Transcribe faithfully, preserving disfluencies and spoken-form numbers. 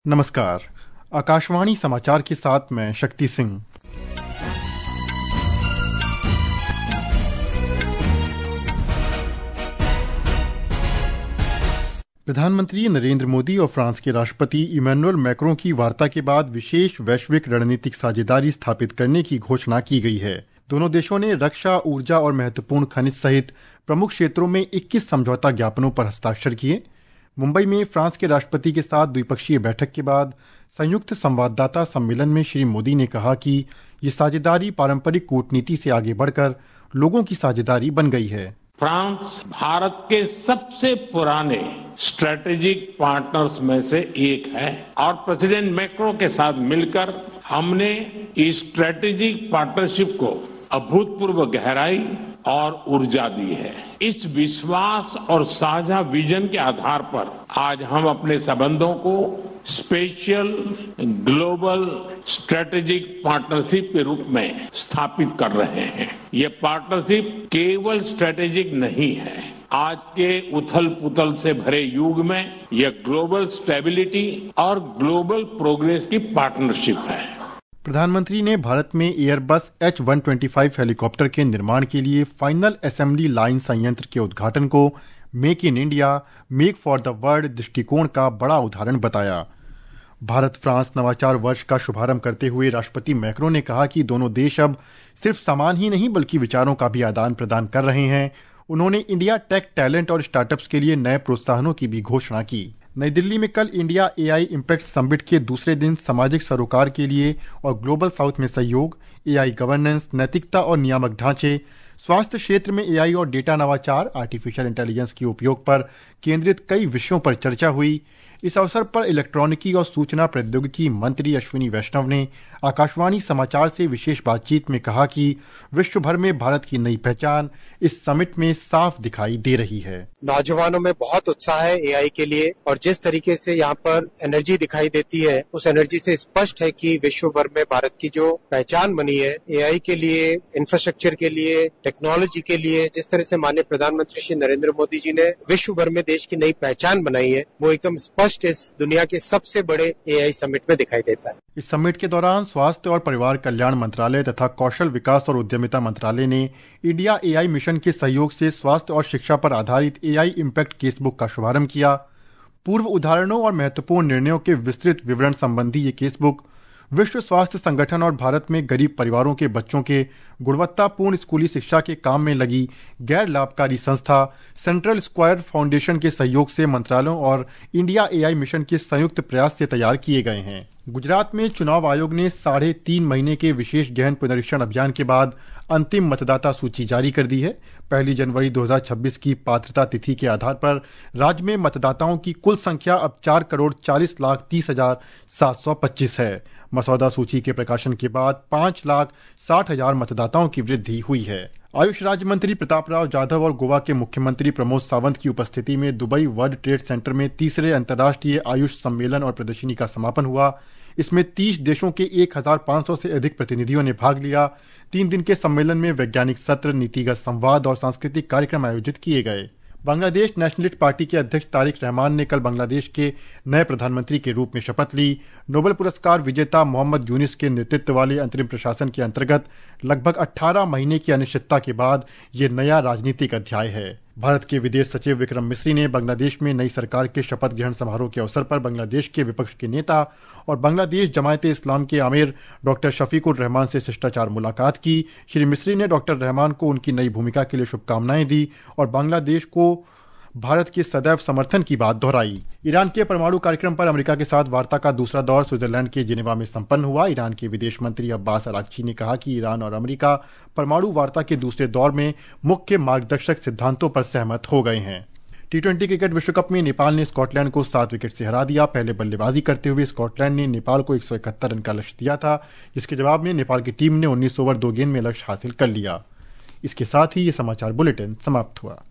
नमस्कार। आकाशवाणी समाचार के साथ मैं शक्ति सिंह। प्रधानमंत्री नरेंद्र मोदी और फ्रांस के राष्ट्रपति इमैनुअल मैक्रों की वार्ता के बाद विशेष वैश्विक रणनीतिक साझेदारी स्थापित करने की घोषणा की गई है। दोनों देशों ने रक्षा, ऊर्जा और महत्वपूर्ण खनिज सहित प्रमुख क्षेत्रों में इक्कीस समझौता ज्ञापनों पर हस्ताक्षर किए। मुंबई में फ्रांस के राष्ट्रपति के साथ द्विपक्षीय बैठक के बाद संयुक्त संवाददाता सम्मेलन में श्री मोदी ने कहा कि ये साझेदारी पारंपरिक कूटनीति से आगे बढ़कर लोगों की साझेदारी बन गई है। फ्रांस भारत के सबसे पुराने स्ट्रेटेजिक पार्टनर्स में से एक है और प्रेसिडेंट मैक्रों के साथ मिलकर हमने इस स्ट्रेटेजिक पार्टनरशिप को अभूतपूर्व गहराई और ऊर्जा दी है। इस विश्वास और साझा विजन के आधार पर आज हम अपने संबंधों को स्पेशल ग्लोबल स्ट्रेटेजिक पार्टनरशिप के रूप में स्थापित कर रहे हैं। ये पार्टनरशिप केवल स्ट्रेटेजिक नहीं है, आज के उथल पुथल से भरे युग में यह ग्लोबल स्टेबिलिटी और ग्लोबल प्रोग्रेस की पार्टनरशिप है। प्रधानमंत्री ने भारत में Airbus H one twenty five helicopter के निर्माण के लिए फाइनल असेंबली लाइन संयंत्र के उद्घाटन को make in India, make for the world दृष्टिकोण का बड़ा उदाहरण बताया। भारत फ्रांस नवाचार वर्ष का शुभारंभ करते हुए राष्ट्रपति मैक्रों ने कहा कि दोनों देश अब सिर्फ सामान ही नहीं बल्कि विचारों का भी आदान प्रदान कर रहे हैं। उन्होंने इंडिया टेक टैलेंट और स्टार्टअप्स के लिए नए प्रोत्साहनों की भी घोषणा की। नई दिल्ली में कल इंडिया एआई इम्पैक्ट समिट के दूसरे दिन सामाजिक सरोकार के लिए और ग्लोबल साउथ में सहयोग, एआई गवर्नेंस, नैतिकता और नियामक ढांचे, स्वास्थ्य क्षेत्र में एआई और डेटा नवाचार, आर्टिफिशियल इंटेलिजेंस के उपयोग पर केंद्रित कई विषयों पर चर्चा हुई। इस अवसर पर इलेक्ट्रॉनिकी और सूचना प्रौद्योगिकी मंत्री अश्विनी वैष्णव ने आकाशवाणी समाचार से विशेष बातचीत में कहा कि विश्व भर में भारत की नई पहचान इस समिट में साफ दिखाई दे रही है। नौजवानों में बहुत उत्साह है एआई के लिए और जिस तरीके से यहाँ पर एनर्जी दिखाई देती है, उस एनर्जी से स्पष्ट है कि विश्व भर में भारत की जो पहचान बनी है एआई के लिए, इंफ्रास्ट्रक्चर के लिए, टेक्नोलॉजी के लिए, जिस तरह से माननीय प्रधानमंत्री श्री नरेंद्र मोदी जी ने विश्व भर में देश की नई पहचान बनाई है, वो एकदम स्पष्ट इस दुनिया के सबसे बड़े एआई समिट में दिखाई देता है। इस समिट के दौरान स्वास्थ्य और परिवार कल्याण मंत्रालय तथा कौशल विकास और उद्यमिता मंत्रालय ने इंडिया एआई मिशन के सहयोग से स्वास्थ्य और शिक्षा पर आधारित एआई इम्पैक्ट केसबुक का शुभारंभ किया। पूर्व उदाहरणों और महत्वपूर्ण निर्णयों के विस्तृत विवरण संबंधी ये केसबुक विश्व स्वास्थ्य संगठन और भारत में गरीब परिवारों के बच्चों के गुणवत्तापूर्ण स्कूली शिक्षा के काम में लगी गैर लाभकारी संस्था सेंट्रल स्क्वायर फाउंडेशन के सहयोग से मंत्रालयों और इंडिया एआई मिशन के संयुक्त प्रयास से तैयार किए गए हैं। गुजरात में चुनाव आयोग ने साढ़े तीन महीने के विशेष गहन पुनरीक्षण अभियान के बाद अंतिम मतदाता सूची जारी कर दी है। पहली जनवरी दो हज़ार छब्बीस की पात्रता तिथि के आधार पर राज्य में मतदाताओं की कुल संख्या अब चार करोड़ चालीस लाख तीस हजार सात सौ पच्चीस है। मसौदा सूची के प्रकाशन के बाद पांच लाख साठ हजार मतदाताओं की वृद्धि हुई है। आयुष राज्य मंत्री प्रताप राव जाधव और गोवा के मुख्यमंत्री प्रमोद सावंत की उपस्थिति में दुबई वर्ल्ड ट्रेड सेंटर में तीसरे अंतर्राष्ट्रीय आयुष सम्मेलन और प्रदर्शनी का समापन हुआ। इसमें तीस देशों के एक हज़ार पाँच सौ से अधिक प्रतिनिधियों ने भाग लिया। तीन दिन के सम्मेलन में वैज्ञानिक सत्र, नीतिगत संवाद और सांस्कृतिक कार्यक्रम आयोजित किए गए। बांग्लादेश नेशनलिस्ट पार्टी के अध्यक्ष तारिक रहमान ने कल बांग्लादेश के नए प्रधानमंत्री के रूप में शपथ ली। नोबेल पुरस्कार विजेता मोहम्मद यूनिस के नेतृत्व वाले अंतरिम प्रशासन के अंतर्गत लगभग अठारह महीने की अनिश्चितता के बाद ये नया राजनीतिक अध्याय है। भारत के विदेश सचिव विक्रम मिस्री ने बांग्लादेश में नई सरकार के शपथ ग्रहण समारोह के अवसर पर बांग्लादेश के विपक्ष के नेता और बांग्लादेश जमायत इस्लाम के आमिर डॉक्टर शफीकुर रहमान से शिष्टाचार मुलाकात की। श्री मिस्री ने डॉक्टर रहमान को उनकी नई भूमिका के लिए शुभकामनाएं दी और बांग्लादेश को भारत के सदैव समर्थन की बात दोहराई। ईरान के परमाणु कार्यक्रम पर अमेरिका के साथ वार्ता का दूसरा दौर स्विट्जरलैंड के जिनेवा में संपन्न हुआ। ईरान के विदेश मंत्री अब्बास अरागची ने कहा कि ईरान और अमेरिका परमाणु वार्ता के दूसरे दौर में मुख्य मार्गदर्शक सिद्धांतों पर सहमत हो गए हैं। टी ट्वेंटी क्रिकेट विश्व कप में नेपाल ने स्कॉटलैंड को सात विकेट से हरा दिया। पहले बल्लेबाजी करते हुए स्कॉटलैंड ने नेपाल को एक सौ इकहत्तर रन का लक्ष्य दिया था, जिसके जवाब में नेपाल की टीम ने उन्नीस ओवर दो गेंद में लक्ष्य हासिल कर लिया। इसके साथ ही ये समाचार बुलेटिन समाप्त हुआ।